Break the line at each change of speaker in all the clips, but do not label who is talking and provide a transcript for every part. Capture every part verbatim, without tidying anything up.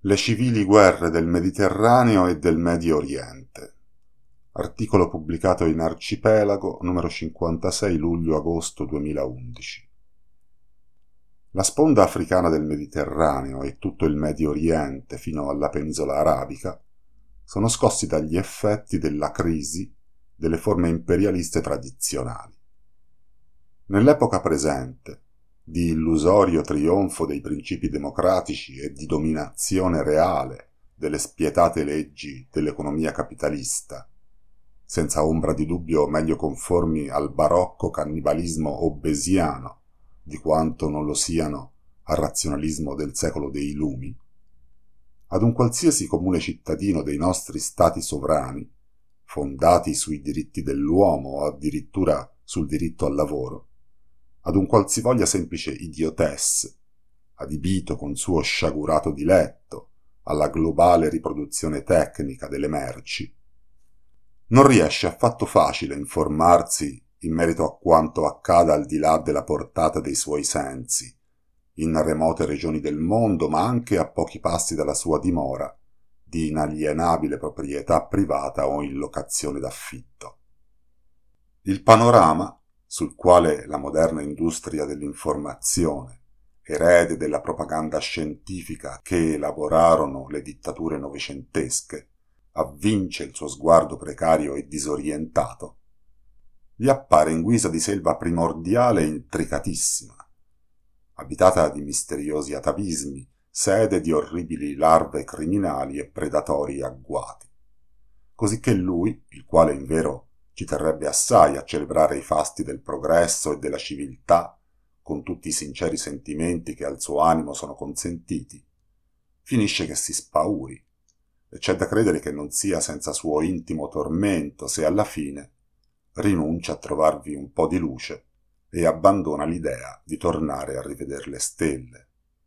Le civili guerre del Mediterraneo e del Medio Oriente. Articolo pubblicato in Arcipelago, numero cinquantasei luglio-agosto duemilaundici. La sponda africana del Mediterraneo e tutto il Medio Oriente fino alla penisola arabica sono scossi dagli effetti della crisi delle forme imperialiste tradizionali. Nell'epoca presente, di illusorio trionfo dei principi democratici e di dominazione reale delle spietate leggi dell'economia capitalista, senza ombra di dubbio meglio conformi al barocco cannibalismo obesiano di quanto non lo siano al razionalismo del secolo dei lumi, ad un qualsiasi comune cittadino dei nostri stati sovrani, fondati sui diritti dell'uomo o addirittura sul diritto al lavoro, ad un qualsivoglia semplice idiotesse, adibito con suo sciagurato diletto alla globale riproduzione tecnica delle merci, non riesce affatto facile informarsi in merito a quanto accada al di là della portata dei suoi sensi, in remote regioni del mondo, ma anche a pochi passi dalla sua dimora, di inalienabile proprietà privata o in locazione d'affitto. Il panorama sul quale la moderna industria dell'informazione, erede della propaganda scientifica che elaborarono le dittature novecentesche, avvince il suo sguardo precario e disorientato, gli appare in guisa di selva primordiale e intricatissima, abitata di misteriosi atavismi, sede di orribili larve criminali e predatori agguati. Cosicché lui, il quale invero ci terrebbe assai a celebrare i fasti del progresso e della civiltà, con tutti i sinceri sentimenti che al suo animo sono consentiti, finisce che si spauri, e c'è da credere che non sia senza suo intimo tormento se alla fine rinuncia a trovarvi un po' di luce e abbandona l'idea di tornare a rivedere le stelle.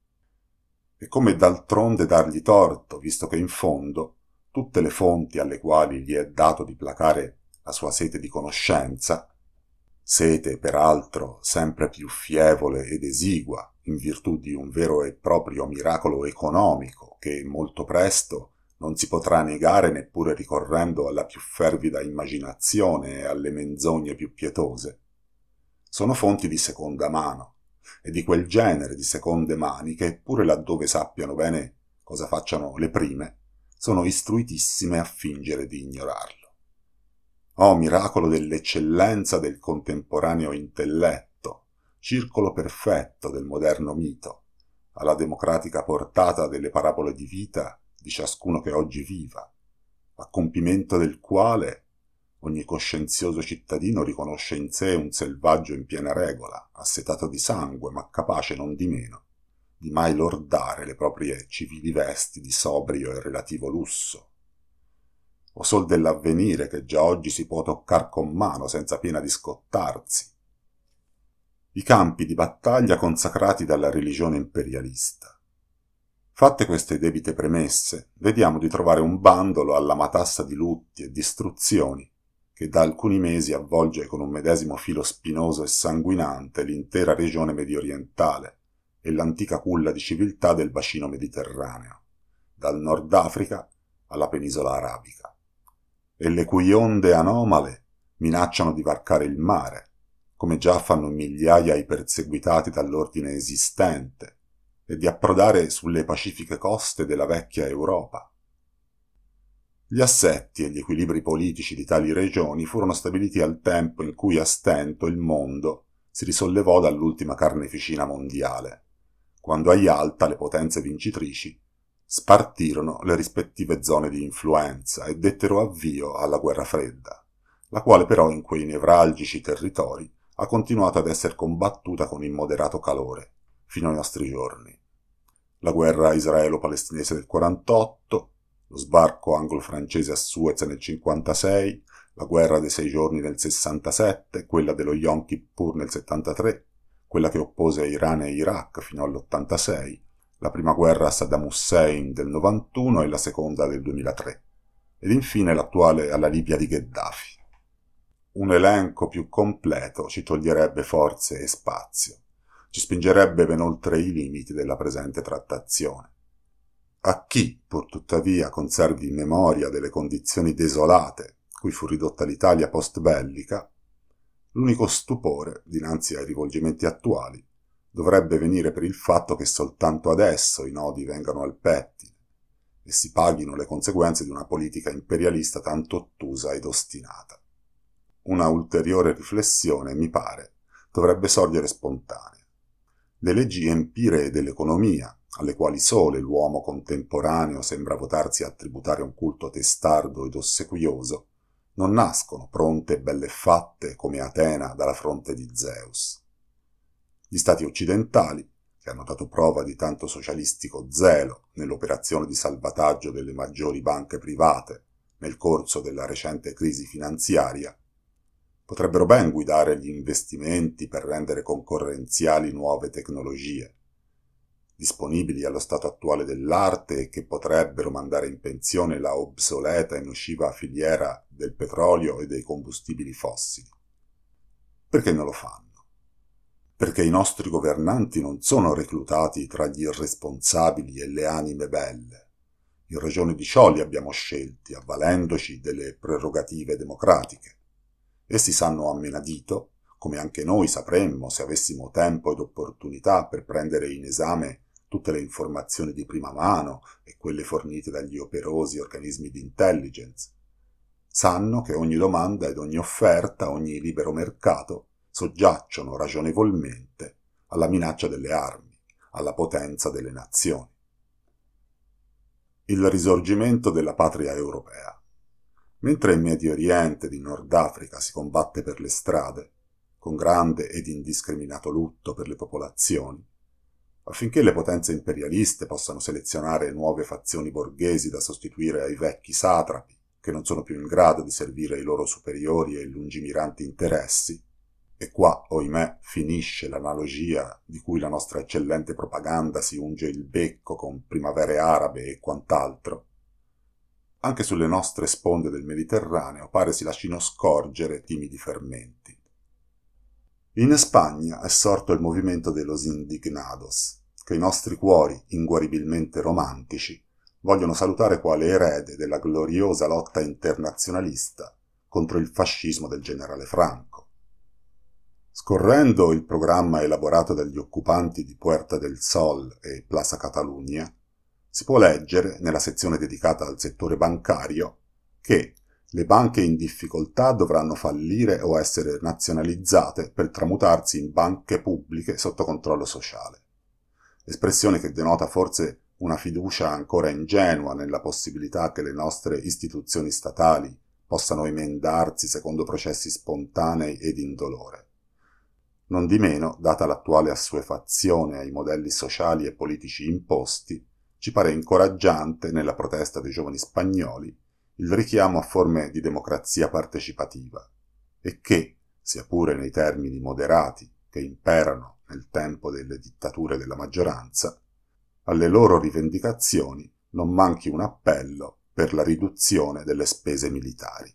E come d'altronde dargli torto, visto che in fondo tutte le fonti alle quali gli è dato di placare la sua sete di conoscenza, sete peraltro sempre più fievole ed esigua in virtù di un vero e proprio miracolo economico che molto presto non si potrà negare neppure ricorrendo alla più fervida immaginazione e alle menzogne più pietose, sono fonti di seconda mano, e di quel genere di seconde mani che, pure laddove sappiano bene cosa facciano le prime, sono istruitissime a fingere di ignorarlo. Oh miracolo dell'eccellenza del contemporaneo intelletto, circolo perfetto del moderno mito, alla democratica portata delle parabole di vita di ciascuno che oggi viva, a compimento del quale ogni coscienzioso cittadino riconosce in sé un selvaggio in piena regola, assetato di sangue, ma capace non di meno di mai lordare le proprie civili vesti di sobrio e relativo lusso, o sol dell'avvenire che già oggi si può toccar con mano senza pena di scottarsi. I campi di battaglia consacrati dalla religione imperialista. Fatte queste debite premesse, vediamo di trovare un bandolo alla matassa di lutti e distruzioni che da alcuni mesi avvolge con un medesimo filo spinoso e sanguinante l'intera regione mediorientale e l'antica culla di civiltà del bacino mediterraneo, dal Nord Africa alla penisola arabica, e le cui onde anomale minacciano di varcare il mare, come già fanno migliaia i perseguitati dall'ordine esistente, e di approdare sulle pacifiche coste della vecchia Europa. Gli assetti e gli equilibri politici di tali regioni furono stabiliti al tempo in cui a stento il mondo si risollevò dall'ultima carneficina mondiale, quando a Yalta le potenze vincitrici spartirono le rispettive zone di influenza e dettero avvio alla guerra fredda, la quale però in quei nevralgici territori ha continuato ad essere combattuta con immoderato calore fino ai nostri giorni. La guerra israelo-palestinese del quarantotto, lo sbarco anglo-francese a Suez nel cinquantasei, la guerra dei sei giorni nel sessantasette, quella dello Yom Kippur nel settantatré, quella che oppose Iran e Iraq fino all'ottantasei, la prima guerra a Saddam Hussein del novantuno e la seconda del duemilatré, ed infine l'attuale alla Libia di Gheddafi. Un elenco più completo ci toglierebbe forze e spazio, ci spingerebbe ben oltre i limiti della presente trattazione. A chi, pur tuttavia, conservi memoria delle condizioni desolate cui fu ridotta l'Italia post-bellica, l'unico stupore, dinanzi ai rivolgimenti attuali, dovrebbe venire per il fatto che soltanto adesso i nodi vengano al pettine e si paghino le conseguenze di una politica imperialista tanto ottusa ed ostinata. Una ulteriore riflessione, mi pare, dovrebbe sorgere spontanea. Le leggi empiree dell'economia, alle quali sole l'uomo contemporaneo sembra votarsi a tributare un culto testardo ed ossequioso, non nascono pronte e belle fatte come Atena dalla fronte di Zeus. Gli stati occidentali, che hanno dato prova di tanto socialistico zelo nell'operazione di salvataggio delle maggiori banche private nel corso della recente crisi finanziaria, potrebbero ben guidare gli investimenti per rendere concorrenziali nuove tecnologie, disponibili allo stato attuale dell'arte e che potrebbero mandare in pensione la obsoleta e nociva filiera del petrolio e dei combustibili fossili. Perché non lo fanno? Perché i nostri governanti non sono reclutati tra gli irresponsabili e le anime belle. In ragione di ciò li abbiamo scelti, avvalendoci delle prerogative democratiche. Essi sanno a menadito, come anche noi sapremmo se avessimo tempo ed opportunità per prendere in esame tutte le informazioni di prima mano e quelle fornite dagli operosi organismi di intelligence. Sanno che ogni domanda ed ogni offerta, ogni libero mercato, soggiacciono ragionevolmente alla minaccia delle armi, alla potenza delle nazioni. Il risorgimento della patria europea. Mentre in Medio Oriente ed in Nord Africa si combatte per le strade, con grande ed indiscriminato lutto per le popolazioni, affinché le potenze imperialiste possano selezionare nuove fazioni borghesi da sostituire ai vecchi satrapi, che non sono più in grado di servire i loro superiori e lungimiranti interessi, e qua, ohimè, finisce l'analogia di cui la nostra eccellente propaganda si unge il becco con primavere arabe e quant'altro, anche sulle nostre sponde del Mediterraneo pare si lascino scorgere timidi fermenti. In Spagna è sorto il movimento de los indignados, che i nostri cuori, inguaribilmente romantici, vogliono salutare quale erede della gloriosa lotta internazionalista contro il fascismo del generale Franco. Scorrendo il programma elaborato dagli occupanti di Puerta del Sol e Plaza Catalunya, si può leggere, nella sezione dedicata al settore bancario, che le banche in difficoltà dovranno fallire o essere nazionalizzate per tramutarsi in banche pubbliche sotto controllo sociale. Espressione che denota forse una fiducia ancora ingenua nella possibilità che le nostre istituzioni statali possano emendarsi secondo processi spontanei ed indolore. Non di meno, data l'attuale assuefazione ai modelli sociali e politici imposti, ci pare incoraggiante, nella protesta dei giovani spagnoli, il richiamo a forme di democrazia partecipativa, e che, sia pure nei termini moderati che imperano nel tempo delle dittature della maggioranza, alle loro rivendicazioni non manchi un appello per la riduzione delle spese militari.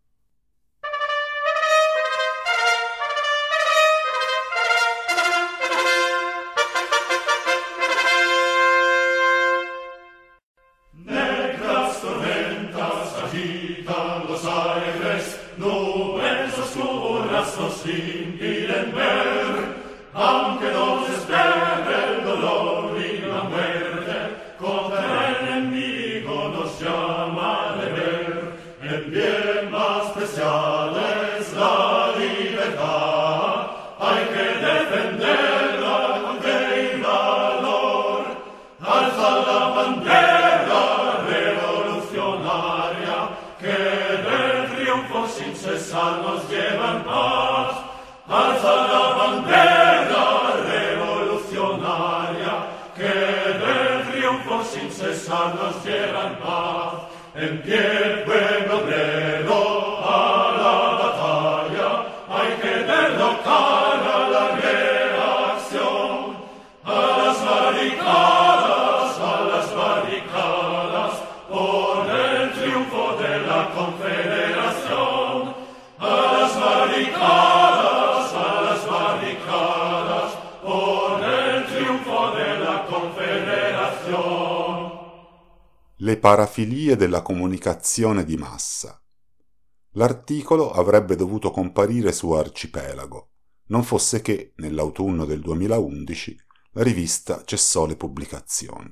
Sin piden ver, aunque no se espere el dolor y la muerte, contra el enemigo nos llama a deber. El bien más preciado es la libertad, hay que defenderla con fe y valor. Alza la bandera revolucionaria, que del triunfo sin cesar nos lleva en paz. Alza la bandera revolucionaria, que del triunfo sin cesar nos lleva en paz. En pie, pueblo obrero, a la batalla, hay que derrocar a la reacción. A las barricadas, a las barricadas, por el triunfo de la Confederación. A las barricadas, a las barricadas, por el triunfo de la Confederación.
Le parafilie della comunicazione di massa. L'articolo avrebbe dovuto comparire su Arcipelago, non fosse che, nell'autunno del duemilaundici, la rivista cessò le pubblicazioni.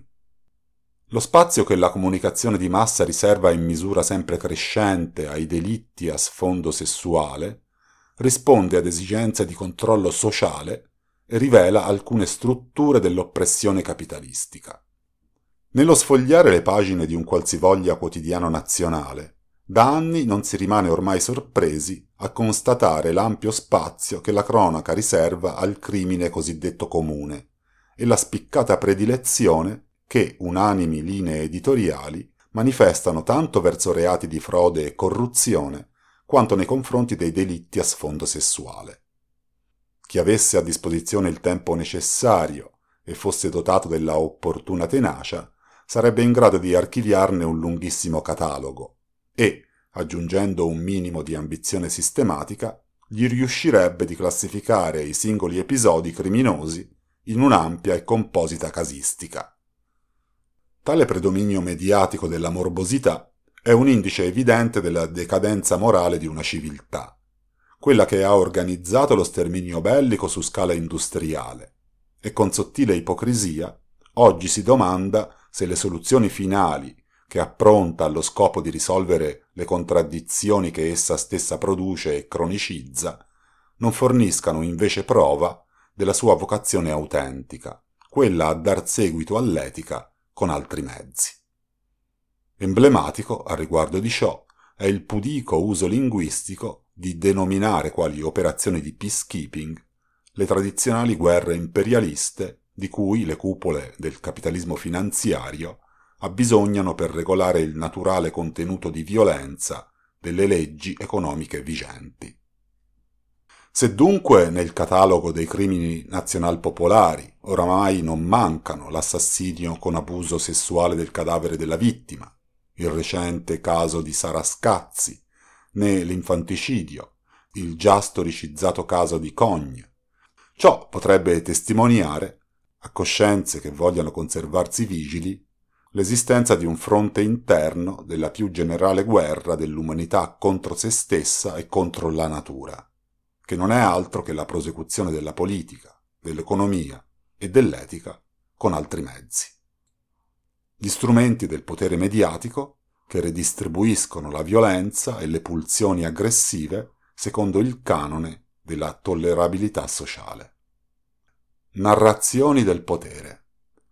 Lo spazio che la comunicazione di massa riserva in misura sempre crescente ai delitti a sfondo sessuale risponde ad esigenze di controllo sociale e rivela alcune strutture dell'oppressione capitalistica. Nello sfogliare le pagine di un qualsivoglia quotidiano nazionale, da anni non si rimane ormai sorpresi a constatare l'ampio spazio che la cronaca riserva al crimine cosiddetto comune e la spiccata predilezione che unanimi linee editoriali manifestano tanto verso reati di frode e corruzione quanto nei confronti dei delitti a sfondo sessuale. Chi avesse a disposizione il tempo necessario e fosse dotato della opportuna tenacia sarebbe in grado di archiviarne un lunghissimo catalogo e, aggiungendo un minimo di ambizione sistematica, gli riuscirebbe di classificare i singoli episodi criminosi in un'ampia e composita casistica. Tale predominio mediatico della morbosità è un indice evidente della decadenza morale di una civiltà, quella che ha organizzato lo sterminio bellico su scala industriale, e con sottile ipocrisia oggi si domanda se le soluzioni finali che appronta allo scopo di risolvere le contraddizioni che essa stessa produce e cronicizza, non forniscano invece prova della sua vocazione autentica, quella a dar seguito all'etica con altri mezzi. Emblematico, a riguardo di ciò, è il pudico uso linguistico di denominare quali operazioni di peacekeeping le tradizionali guerre imperialiste di cui le cupole del capitalismo finanziario abbisognano per regolare il naturale contenuto di violenza delle leggi economiche vigenti. Se dunque nel catalogo dei crimini nazionalpopolari oramai non mancano l'assassinio con abuso sessuale del cadavere della vittima, il recente caso di Sara Scazzi, né l'infanticidio, il già storicizzato caso di Cogne, ciò potrebbe testimoniare, a coscienze che vogliano conservarsi vigili, l'esistenza di un fronte interno della più generale guerra dell'umanità contro se stessa e contro la natura, che non è altro che la prosecuzione della politica, dell'economia e dell'etica con altri mezzi. Gli strumenti del potere mediatico che redistribuiscono la violenza e le pulsioni aggressive secondo il canone della tollerabilità sociale. Narrazioni del potere.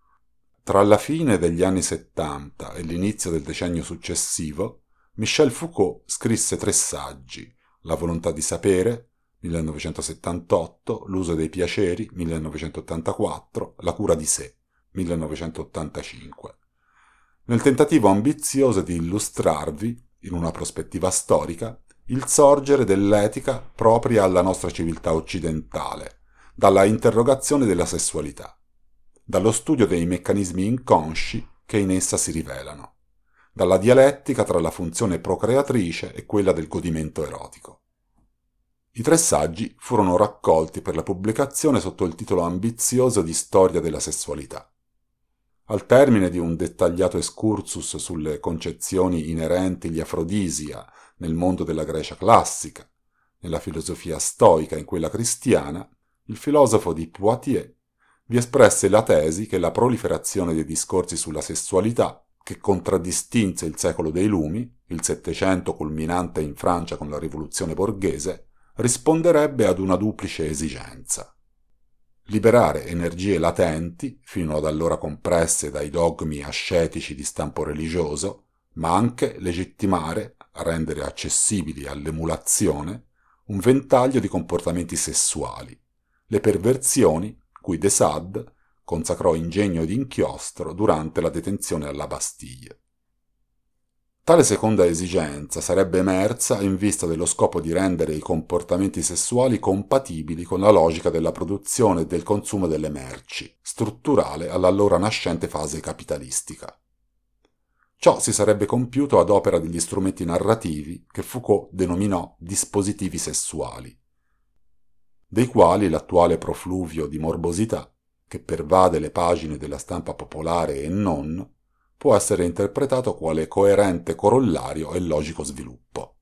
Tra la fine degli anni settanta e l'inizio del decennio successivo, Michel Foucault scrisse tre saggi: La volontà di sapere, millenovecentosettantotto, L'uso dei piaceri, millenovecentottantaquattro, La cura di sé, millenovecentottantacinque, nel tentativo ambizioso di illustrarvi, in una prospettiva storica, il sorgere dell'etica propria alla nostra civiltà occidentale, dalla interrogazione della sessualità, dallo studio dei meccanismi inconsci che in essa si rivelano, dalla dialettica tra la funzione procreatrice e quella del godimento erotico. I tre saggi furono raccolti per la pubblicazione sotto il titolo ambizioso di Storia della sessualità. Al termine di un dettagliato excursus sulle concezioni inerenti gli afrodisia nel mondo della Grecia classica, nella filosofia stoica e in quella cristiana, il filosofo di Poitiers vi espresse la tesi che la proliferazione dei discorsi sulla sessualità, che contraddistinse il secolo dei lumi, il Settecento culminante in Francia con la rivoluzione borghese, risponderebbe ad una duplice esigenza: liberare energie latenti, fino ad allora compresse dai dogmi ascetici di stampo religioso, ma anche legittimare, rendere accessibili all'emulazione, un ventaglio di comportamenti sessuali, le perversioni cui de Sade consacrò ingegno ed inchiostro durante la detenzione alla Bastiglia. Tale seconda esigenza sarebbe emersa in vista dello scopo di rendere i comportamenti sessuali compatibili con la logica della produzione e del consumo delle merci, strutturale all'allora nascente fase capitalistica. Ciò si sarebbe compiuto ad opera degli strumenti narrativi che Foucault denominò dispositivi sessuali, dei quali l'attuale profluvio di morbosità, che pervade le pagine della stampa popolare e non, può essere interpretato quale coerente corollario e logico sviluppo.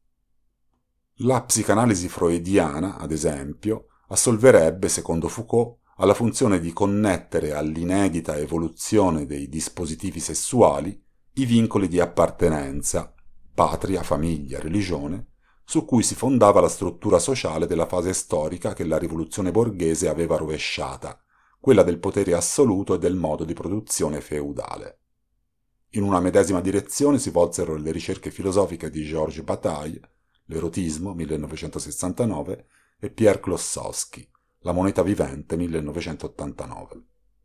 La psicanalisi freudiana, ad esempio, assolverebbe, secondo Foucault, alla funzione di connettere all'inedita evoluzione dei dispositivi sessuali i vincoli di appartenenza, patria, famiglia, religione, su cui si fondava la struttura sociale della fase storica che la rivoluzione borghese aveva rovesciata, quella del potere assoluto e del modo di produzione feudale. In una medesima direzione si volsero le ricerche filosofiche di Georges Bataille, L'erotismo, millenovecentosessantanove, e Pierre Klossowski, La moneta vivente, millenovecentottantanove.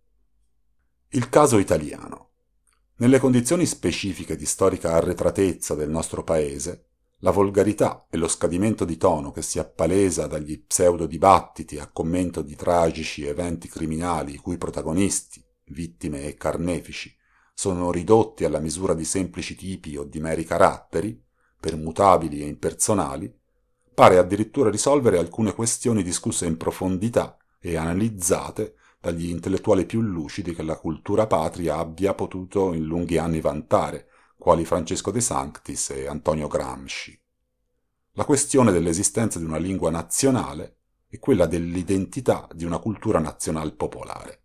Il caso italiano. Nelle condizioni specifiche di storica arretratezza del nostro paese, la volgarità e lo scadimento di tono che si appalesa dagli pseudo-dibattiti a commento di tragici eventi criminali i cui protagonisti, vittime e carnefici, sono ridotti alla misura di semplici tipi o di meri caratteri, permutabili e impersonali, pare addirittura risolvere alcune questioni discusse in profondità e analizzate dagli intellettuali più lucidi che la cultura patria abbia potuto in lunghi anni vantare, quali Francesco De Sanctis e Antonio Gramsci. La questione dell'esistenza di una lingua nazionale e quella dell'identità di una cultura nazional popolare.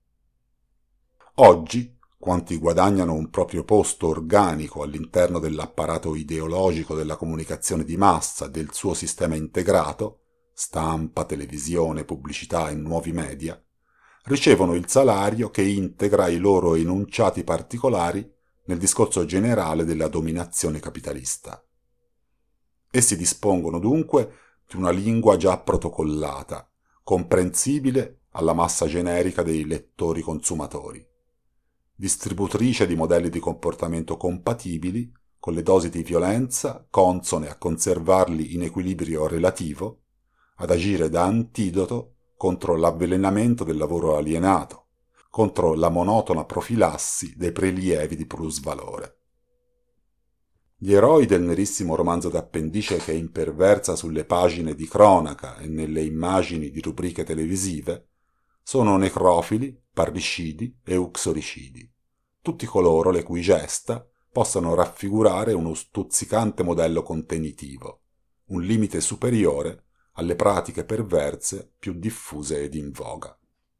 Oggi, quanti guadagnano un proprio posto organico all'interno dell'apparato ideologico della comunicazione di massa e del suo sistema integrato, stampa, televisione, pubblicità e nuovi media, ricevono il salario che integra i loro enunciati particolari nel discorso generale della dominazione capitalista. Essi dispongono dunque di una lingua già protocollata, comprensibile alla massa generica dei lettori consumatori, distributrice di modelli di comportamento compatibili con le dosi di violenza consone a conservarli in equilibrio relativo, ad agire da antidoto contro l'avvelenamento del lavoro alienato, contro la monotona profilassi dei prelievi di plusvalore. Gli eroi del nerissimo romanzo d'appendice che imperversa sulle pagine di cronaca e nelle immagini di rubriche televisive sono necrofili, parricidi e uxoricidi, tutti coloro le cui gesta possano raffigurare uno stuzzicante modello contenitivo, un limite superiore alle pratiche perverse più diffuse ed in voga.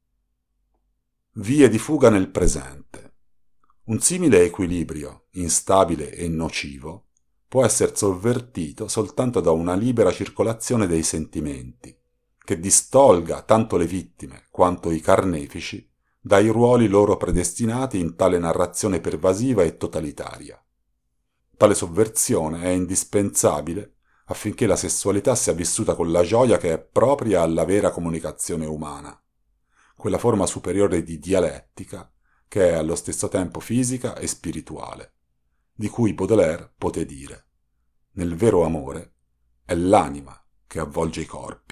Vie di fuga nel presente. Un simile equilibrio, instabile e nocivo, può essere sovvertito soltanto da una libera circolazione dei sentimenti, che distolga tanto le vittime quanto i carnefici dai ruoli loro predestinati in tale narrazione pervasiva e totalitaria. Tale sovversione è indispensabile affinché la sessualità sia vissuta con la gioia che è propria alla vera comunicazione umana, quella forma superiore di dialettica che è allo stesso tempo fisica e spirituale, di cui Baudelaire poté dire: nel vero amore è l'anima che avvolge i corpi.